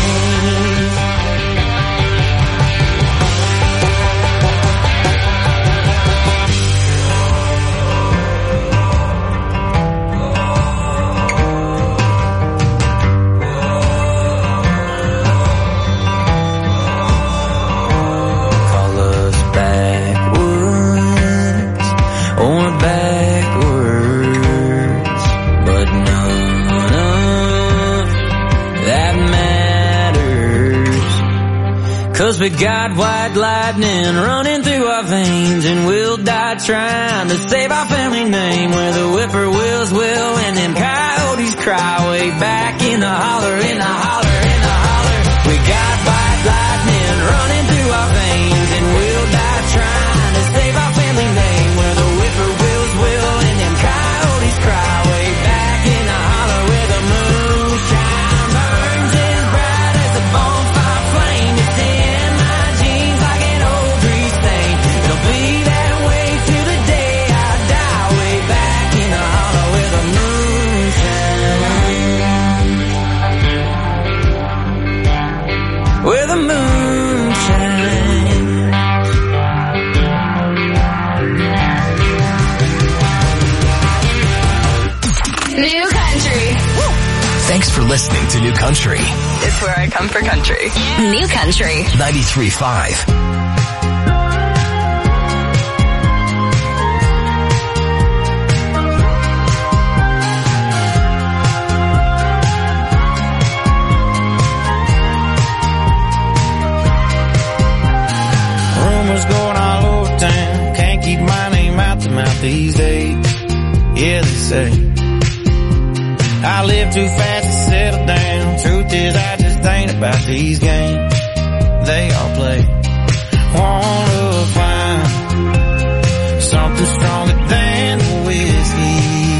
Cause we got white lightning running through our veins, and we'll die trying to save our family name. Where the whippoorwills will, and them coyotes cry way back in the holler, in the holler, in the holler. We got white lightning running through our veins, and we'll die trying to save our family name. Where the whippoorwills will, and them coyotes cry way back in the holler where the moonshine burns as bright as a bonfire flame. It's in my jeans like an old grease stain. It'll be that way till the day I die. Way back in the holler where the moonshine, where the moonshine. New country. Thanks for listening to New Country. It's where I come for country. New country. ninety-three point five. Rumors going all over town, can't keep my name out the mouth these days. Yeah, they say I live too fast to settle down. Truth is, I just ain't about these games they all play. Wanna find something stronger than whiskey.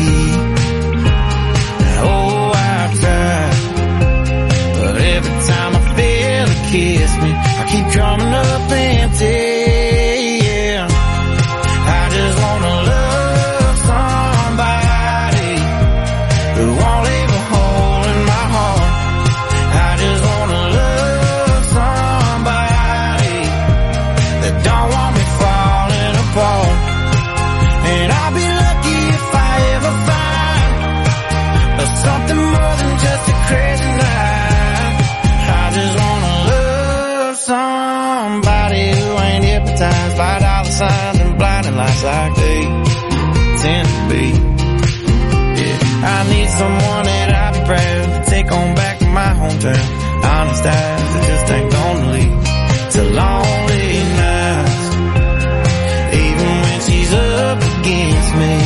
Oh, I've tried, but every time I feel a kiss me, I keep coming up empty. Yeah, I just wanna love somebody who won't leave a hole in my heart. I just wanna love somebody that don't want me falling apart. And I'll be lucky if I ever find something more than just a crazy night. I just wanna love somebody who ain't hypnotized by dollars dollar signs and blinding lights like they tend to be. Yeah, I need someone that I be proud to take on back to my hometown. Honest eyes that just ain't gonna lead to lonely nights, even when she's up against me.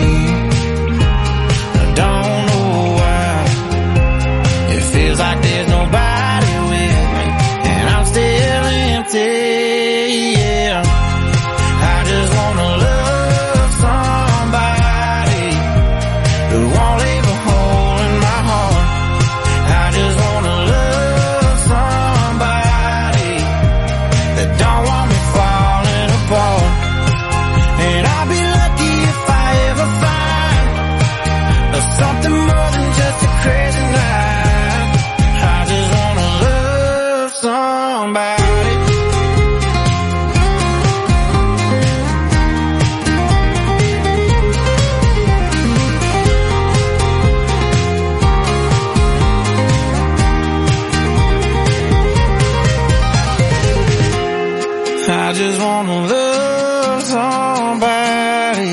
I don't know why it feels like there's nobody with me, and I'm still empty. Yeah, I just wanna love somebody who won't leave a hole in my heart. I just wanna love somebody that don't want me falling apart. And I'll be lucky if I ever find something more than just a crazy night. I just wanna love somebody. I just wanna love somebody.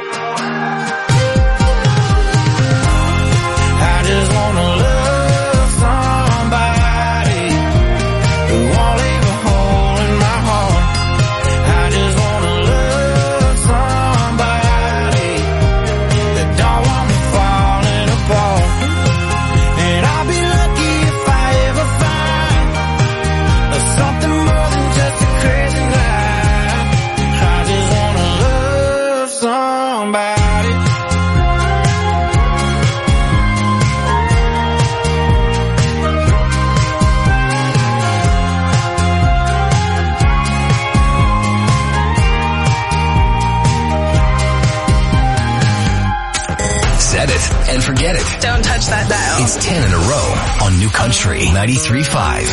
I just wanna love somebody who won't leave a hole in my heart. I just wanna love somebody that don't want me falling apart. And I'll be lucky if I ever find something more than just a crazy night. I just wanna love somebody. Set it and forget it. Don't touch that dial. It's ten in a row on New Country ninety-three point five.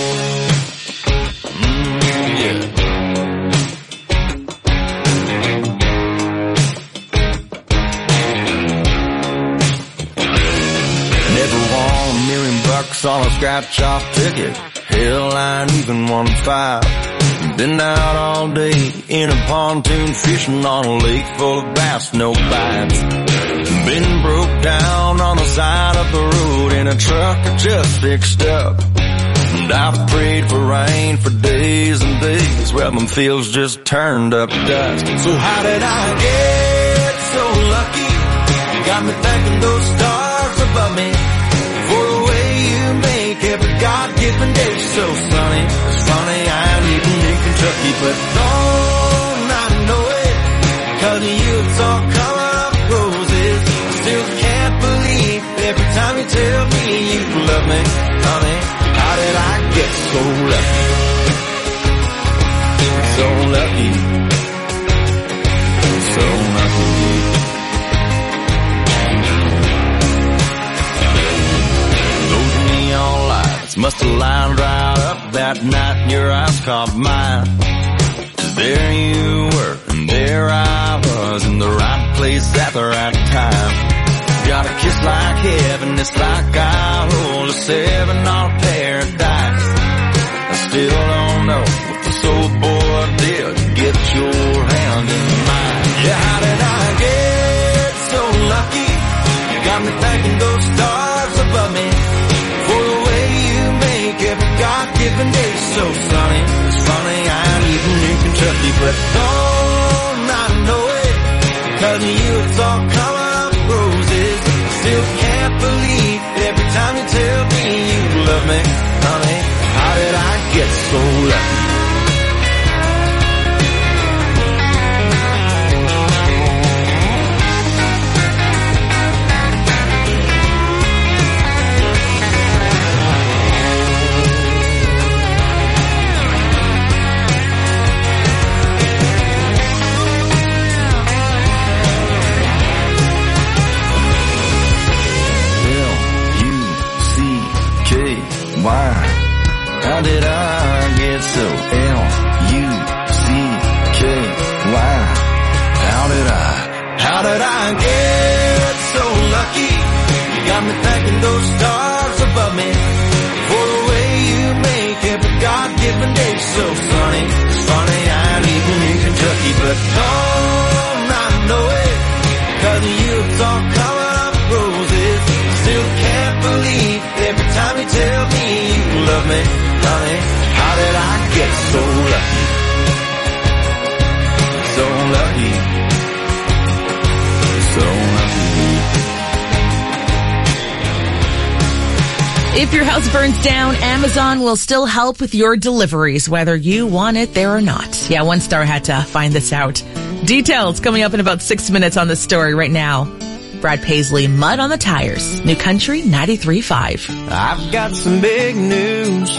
Never won a million bucks on a scratch-off ticket. Hell, I ain't even won five. Been out all day in a pontoon fishing on a lake full of bass, no bites. Been broke down on the side of the road in a truck I just fixed up. And I've prayed for rain for days and days. Well, my fields just turned up dust. So how did I get so lucky? You got me thanking those stars above me for the way you make every God-given day so sunny. It's funny, I ain't even in Kentucky, but don't I know it? 'Cause of you it's all coming up roses. I still can't believe every time you tell me you love me, honey. How did I get so lucky? So lucky. So lucky. Those neon lights must have lined right up that night and your eyes caught mine. There you were, and there I was in the right place at the right time. Got a kiss like heaven, it's like I rolled a seven on a paradise. I still don't know what the soul boy did to get your hand in mine. Yeah, how did I get so lucky? You got me thanking those stars above me for the way you make every God-given day so sunny. It's funny, I ain't even in Kentucky, but don't I know it? 'Cause of you it's all coming up roses. Still can't believe every time you tell me you love me, honey. How did I get so lucky? Why? How did I get so L U C K Y? How did I, how did I get so lucky? You got me thanking those stars above me for the way you make every God-given day so sunny. It's funny, I ain't even in Kentucky, If your house burns down, Amazon will still help with your deliveries, whether you want it there or not. Yeah, one star had to find this out. Details coming up in about six minutes on this story right now. Brad Paisley, Mud on the Tires. New Country ninety-three point five. I've got some big news.